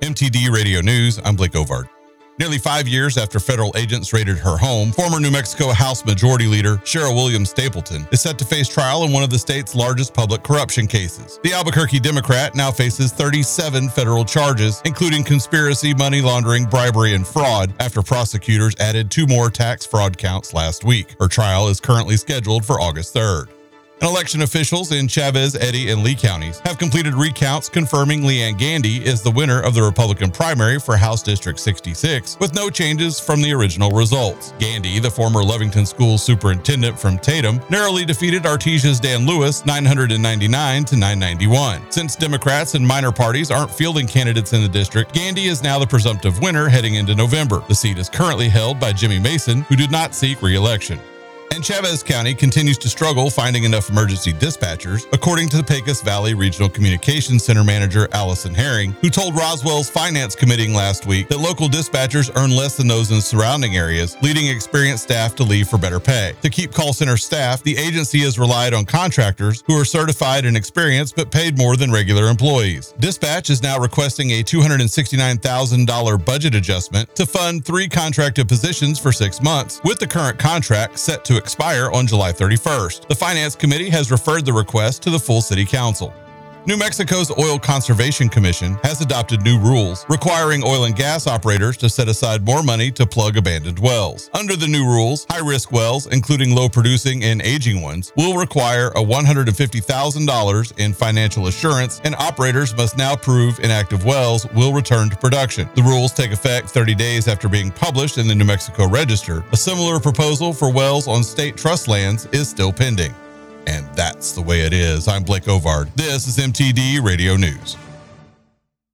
MTD Radio News, I'm Blake Ovard. Nearly 5 years after federal agents raided her home, former New Mexico House Majority Leader Cheryl Williams Stapleton is set to face trial in one of the state's largest public corruption cases. The Albuquerque Democrat now faces 37 federal charges, including conspiracy, money laundering, bribery, and fraud, after prosecutors added 2 more tax fraud counts last week. Her trial is currently scheduled for August 3rd. And election officials in Chavez, Eddy, and Lee counties have completed recounts confirming Leanne Gandy is the winner of the Republican primary for House District 66, with no changes from the original results. Gandy, the former Lovington School superintendent from Tatum, narrowly defeated Artesia's Dan Lewis 999 to 991. Since Democrats and minor parties aren't fielding candidates in the district, Gandy is now the presumptive winner heading into November. The seat is currently held by Jimmy Mason, who did not seek re-election. And Chavez County continues to struggle finding enough emergency dispatchers, according to the Pecos Valley Regional Communications Center manager Allison Herring, who told Roswell's Finance Committee last week that local dispatchers earn less than those in surrounding areas, leading experienced staff to leave for better pay. To keep call center staff, the agency has relied on contractors who are certified and experienced but paid more than regular employees. Dispatch is now requesting a $269,000 budget adjustment to fund 3 contracted positions for 6 months, with the current contract set to expire on July 31st. The Finance Committee has referred the request to the full City Council. New Mexico's Oil Conservation Commission has adopted new rules requiring oil and gas operators to set aside more money to plug abandoned wells. Under the new rules, high-risk wells, including low-producing and aging ones, will require a $150,000 in financial assurance, and operators must now prove inactive wells will return to production. The rules take effect 30 days after being published in the New Mexico Register. A similar proposal for wells on state trust lands is still pending. And that's the way it is. I'm Blake Ovard. This is MTD Radio News.